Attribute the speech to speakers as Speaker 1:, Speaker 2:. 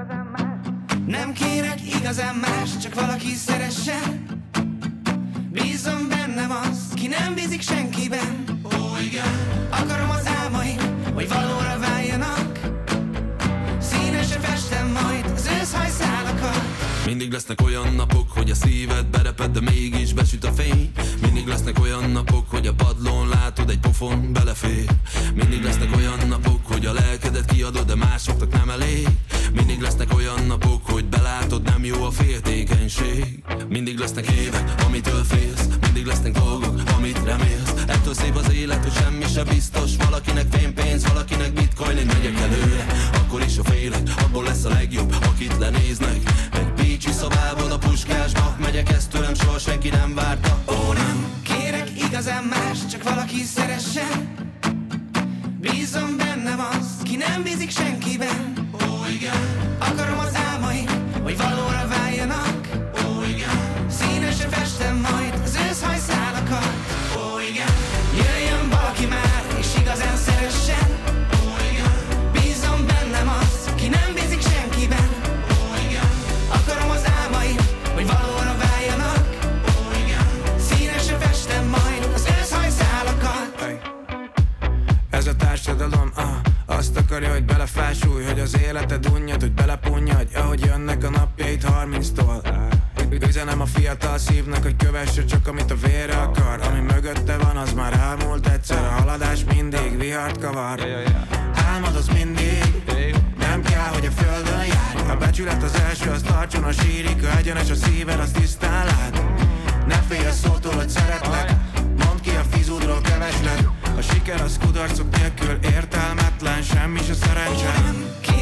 Speaker 1: Nem kérek igazán más, csak valaki szeressen. Bízom bennem az, ki nem bízik senkiben. Igen. Akarom az álmaim, hogy valóra váljanak. Színesre festem majd az őszhajszálakat.
Speaker 2: Mindig lesznek olyan napok, hogy a szíved bereped, de mégis besüt a fény. Mindig lesznek olyan napok, hogy a padlón látod, egy pofon belefér. Mindig lesznek olyan napok, hogy a lelkedet kiadod, de másoknak nem elég. Mindig lesznek olyan napok, hogy belátod, nem jó a féltékenység. Mindig lesznek évek, amitől félsz. Mindig lesznek dolgok, amit remélsz. Ettől szép az élet, hogy semmi se biztos. Valakinek fémpénz, valakinek bitcoin. Én megyek előre, akkor is a félek. Abból lesz a legjobb, akit lenéznek. Egy Pécsi szobában a Puskásba megyek, ezt tőlem soha senki nem várta.
Speaker 1: Ó, nem kérek igazán más, csak valaki szeressen. Bízom bennem az, ki nem bízik senkiben.
Speaker 2: Ó, igen.
Speaker 1: Akarom az álmaim, hogy valóra váljanak.
Speaker 2: Ó, igen.
Speaker 1: Színesre festem majd az őszhajszálakat.
Speaker 2: Ó, igen.
Speaker 1: Jöjjön valaki már, és igazán szeressen.
Speaker 2: Ó, igen.
Speaker 1: Bízom bennem az, ki nem bízik senkiben.
Speaker 2: Ó, igen.
Speaker 1: Akarom az álmaim, hogy valóra váljanak.
Speaker 2: Ó, igen.
Speaker 1: Színesre festem majd az őszhajszálakat.
Speaker 3: Ez a társadalom, azt akarja, hogy belefásulj, hogy az életed unjad, hogy belepunnyadj, ahogy jönnek a napjait 30-tól. Üzenem a fiatal szívnek, hogy kövesse csak amit a vére akar. Ami mögötte van, az már elmúlt egyszer. A haladás mindig vihart kavar. Álmod az mindig, nem kell, hogy a földön járj. A becsület az első, az tartson a sírig. Ha egyenes a szíved, az tisztán lát. Ne félj a szótól, hogy szeretlek. Mondd ki a fizudról kevesled. A siker az kudarcok nélkül értelmetlen, semmi se szerencse.